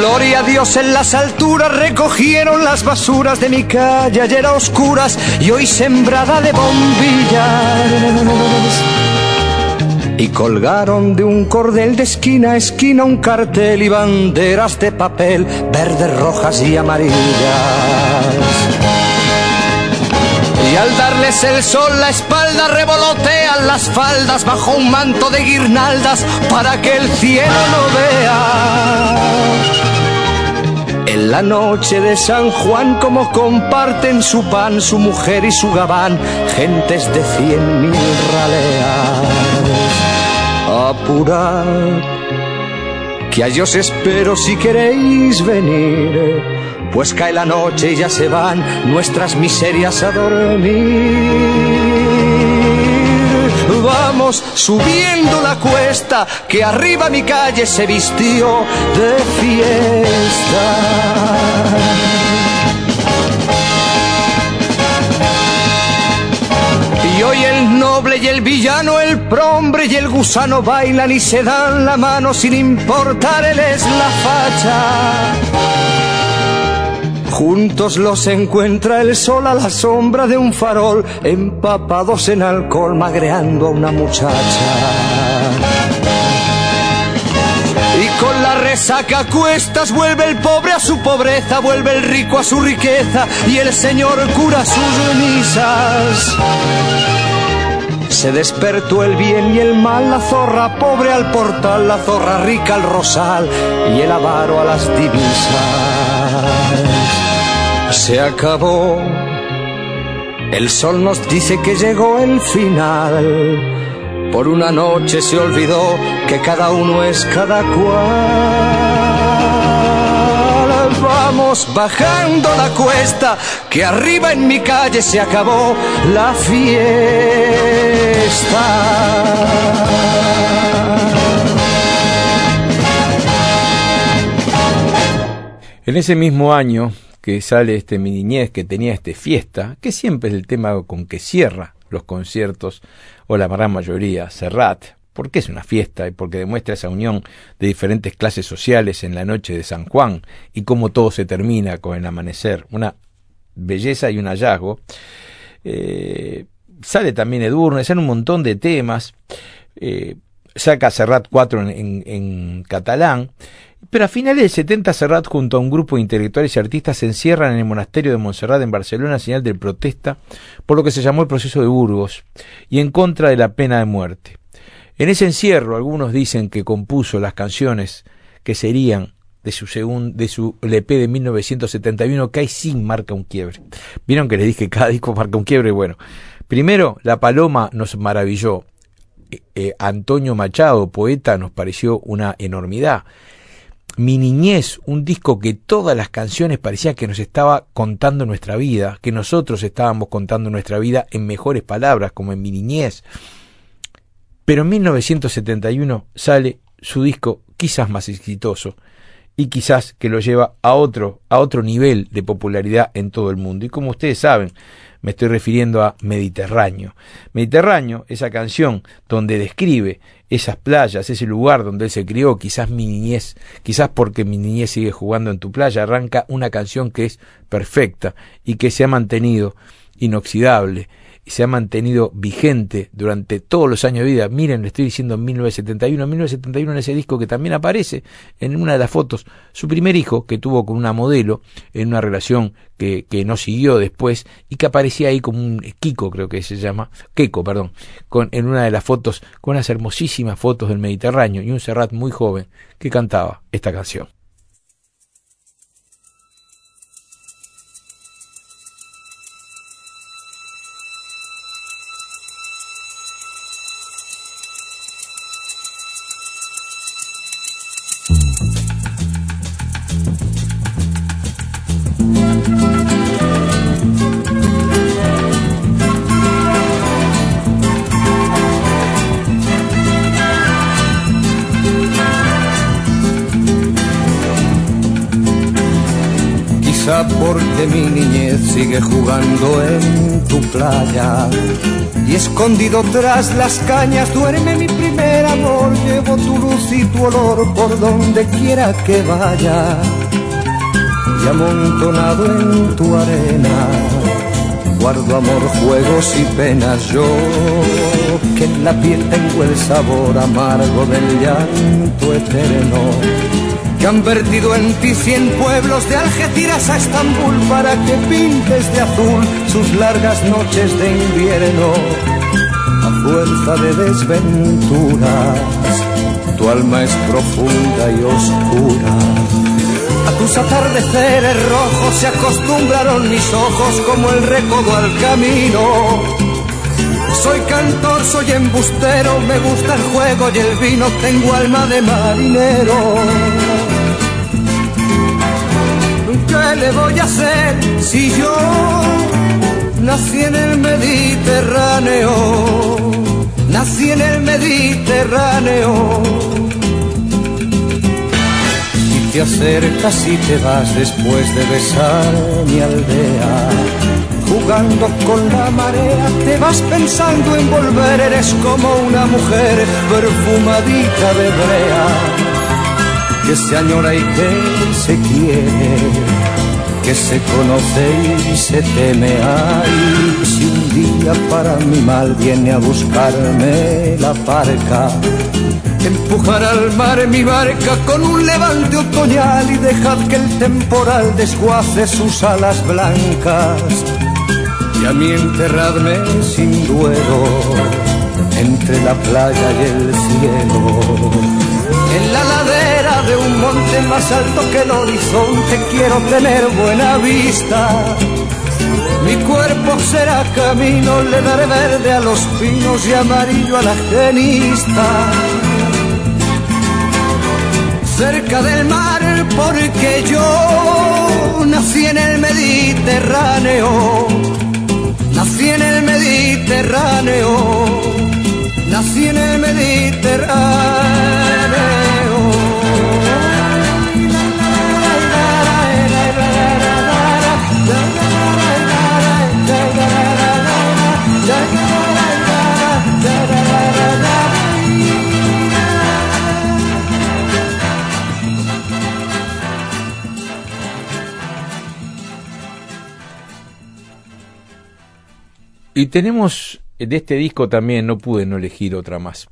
Gloria a Dios en las alturas, recogieron las basuras de mi calle ayer a oscuras y hoy sembrada de bombillas. Y colgaron de un cordel de esquina a esquina un cartel y banderas de papel, verdes, rojas y amarillas. Y al darles el sol la espalda revolotean las faldas bajo un manto de guirnaldas para que el cielo no vea. En la noche de San Juan como comparten su pan, su mujer y su gabán, gentes de 100.000 raleas. Apurad, que a Dios espero si queréis venir, pues cae la noche y ya se van nuestras miserias a dormir. Vamos subiendo la cuesta, que arriba mi calle se vistió de fiesta. Y hoy el noble y el villano, el prombre y el gusano bailan y se dan la mano sin importarles la facha. Juntos los encuentra el sol a la sombra de un farol, empapados en alcohol, magreando a una muchacha. Y con la resaca a cuestas vuelve el pobre a su pobreza, vuelve el rico a su riqueza y el señor cura sus misas. Se despertó el bien y el mal, la zorra pobre al portal, la zorra rica al rosal y el avaro a las divisas. Se acabó, el sol nos dice que llegó el final. Por una noche se olvidó que cada uno es cada cual. Vamos bajando la cuesta, que arriba en mi calle se acabó la fiesta. En ese mismo año que sale Mi Niñez, que tenía fiesta, que siempre es el tema con que cierra los conciertos, o la gran mayoría, Serrat, porque es una fiesta y porque demuestra esa unión de diferentes clases sociales en la noche de San Juan y cómo todo se termina con el amanecer, una belleza y un hallazgo. Sale también Edurne, sale un montón de temas, saca Serrat 4 en catalán. Pero a finales del 70 Serrat junto a un grupo de intelectuales y artistas se encierran en el monasterio de Montserrat en Barcelona en señal de protesta por lo que se llamó el proceso de Burgos y en contra de la pena de muerte. En ese encierro algunos dicen que compuso las canciones que serían de su LP de 1971, que ahí sí marca un quiebre. Vieron que les dije que cada disco marca un quiebre. Bueno, primero La Paloma nos maravilló, Antonio Machado, poeta, nos pareció una enormidad. Mi Niñez, un disco que todas las canciones parecía que nos estaba contando nuestra vida, que nosotros estábamos contando nuestra vida en mejores palabras, como en Mi Niñez. Pero en 1971 sale su disco quizás más exitoso y quizás que lo lleva a otro nivel de popularidad en todo el mundo. Y como ustedes saben, me estoy refiriendo a Mediterráneo. Mediterráneo, esa canción donde describe esas playas, ese lugar donde él se crió, quizás mi niñez, quizás porque mi niñez sigue jugando en tu playa, arranca una canción que es perfecta y que se ha mantenido inoxidable y se ha mantenido vigente durante todos los años de vida. Miren, le estoy diciendo en 1971 en ese disco que también aparece en una de las fotos su primer hijo que tuvo con una modelo en una relación que no siguió después y que aparecía ahí como un Kiko, creo que se llama, Keiko, perdón, en una de las fotos, con unas hermosísimas fotos del Mediterráneo y un Serrat muy joven que cantaba esta canción. Porque mi niñez sigue jugando en tu playa y escondido tras las cañas duerme mi primer amor. Llevo tu luz y tu olor por donde quiera que vaya. y amontonado en tu arena guardo amor, juegos y penas. Yo que en la piel tengo el sabor amargo del llanto eterno, que han vertido en ti 100 pueblos de Algeciras a Estambul para que pintes de azul sus largas noches de invierno. A fuerza de desventuras tu alma es profunda y oscura. A tus atardeceres rojos se acostumbraron mis ojos como el recodo al camino. Soy cantor, soy embustero, me gusta el juego y el vino, tengo alma de marinero. ¿Qué le voy a hacer si yo nací en el Mediterráneo? Nací en el Mediterráneo. Te acercas y te vas después de besar mi aldea. Jugando con la marea te vas pensando en volver. Eres como una mujer perfumadita de brea, que se añora y que se quiere, que se conoce y se teme. Ay, si un día para mi mal viene a buscarme la barca, empujar al mar mi barca con un levante otoñal y dejad que el temporal desguace sus alas blancas. Y a mí enterradme sin duelo entre la playa y el cielo, en la ladera de un monte más alto que el horizonte. Quiero tener buena vista, mi cuerpo será camino, le daré verde a los pinos y amarillo a la genista. Cerca del mar porque yo nací en el Mediterráneo, nací en el Mediterráneo, nací en el Mediterráneo. Y tenemos de este disco también, no pude no elegir otra más,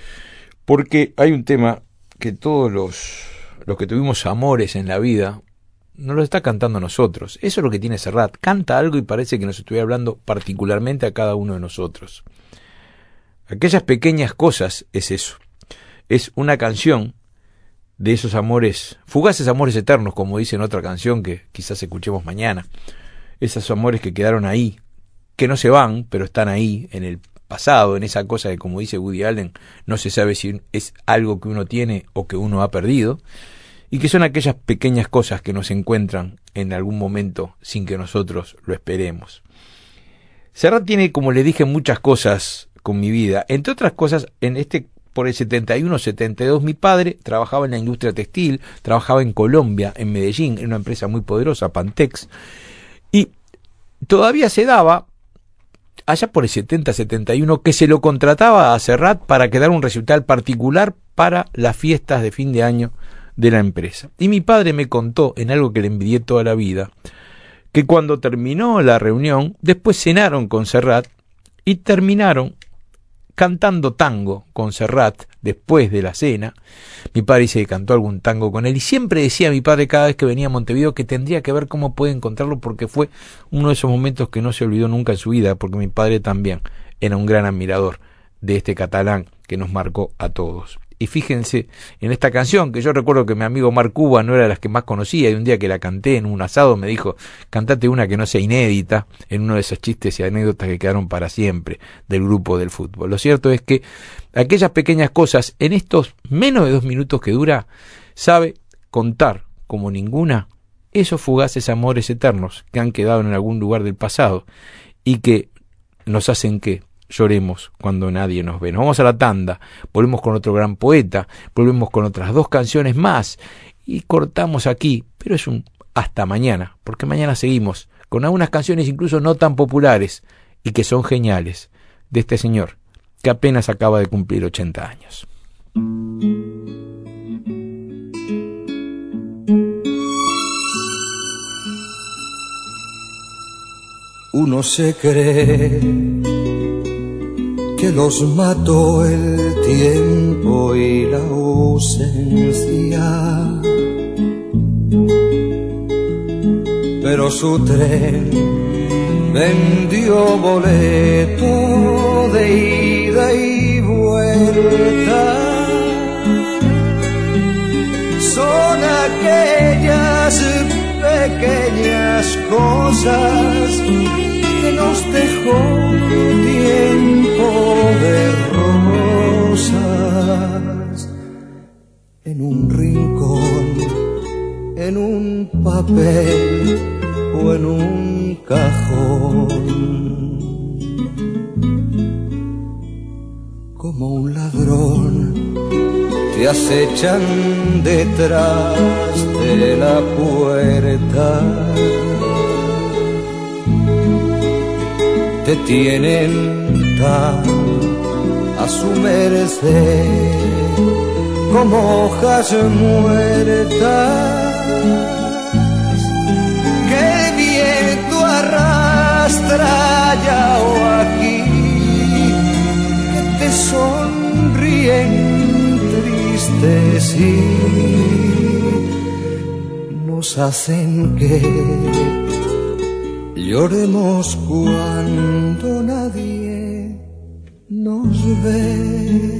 porque hay un tema que todos los que tuvimos amores en la vida nos lo está cantando a nosotros. Eso es lo que tiene Serrat, canta algo y parece que nos estuviera hablando particularmente a cada uno de nosotros. Aquellas pequeñas cosas es eso, es una canción de esos amores, fugaces amores eternos, como dice en otra canción que quizás escuchemos mañana, esos amores que quedaron ahí, que no se van, pero están ahí en el pasado, en esa cosa que, como dice Woody Allen, no se sabe si es algo que uno tiene o que uno ha perdido, y que son aquellas pequeñas cosas que nos encuentran en algún momento sin que nosotros lo esperemos. Serrat tiene, como le dije, muchas cosas con mi vida, entre otras cosas, por el 71, 72, mi padre trabajaba en la industria textil, trabajaba en Colombia, en Medellín, en una empresa muy poderosa, Pantex, y todavía se daba allá por el 70-71, que se lo contrataba a Serrat para que diera un recital particular para las fiestas de fin de año de la empresa. Y mi padre me contó, en algo que le envidié toda la vida, que cuando terminó la reunión, después cenaron con Serrat y terminaron cantando tango con Serrat después de la cena. Mi padre dice que cantó algún tango con él y siempre decía a mi padre cada vez que venía a Montevideo que tendría que ver cómo puede encontrarlo, porque fue uno de esos momentos que no se olvidó nunca en su vida, porque mi padre también era un gran admirador de este catalán que nos marcó a todos. Y fíjense en esta canción, que yo recuerdo que mi amigo Marc Cuba no era de las que más conocía, y un día que la canté en un asado me dijo, cantate una que no sea inédita, en uno de esos chistes y anécdotas que quedaron para siempre del grupo del fútbol. Lo cierto es que aquellas pequeñas cosas, en estos menos de 2 minutos que dura, sabe contar como ninguna esos fugaces amores eternos que han quedado en algún lugar del pasado y que nos hacen que lloremos cuando nadie nos ve. Nos vamos a la tanda, volvemos con otro gran poeta, volvemos con otras 2 canciones más y cortamos aquí, pero es un hasta mañana, porque mañana seguimos con algunas canciones incluso no tan populares y que son geniales, de este señor que apenas acaba de cumplir 80 años. uno se cree que los mató el tiempo y la ausencia, pero su tren vendió boleto de ida y vuelta. Son aquellas pequeñas cosas que nos dejó tiempo de rosas, en un rincón, en un papel o en un cajón. Como un ladrón te acechan detrás de la puerta, te tienen tan a su merced como hojas muertas que el viento arrastra allá o aquí, que te sonríen tristes y nos hacen que lloremos cuando nadie nos ve.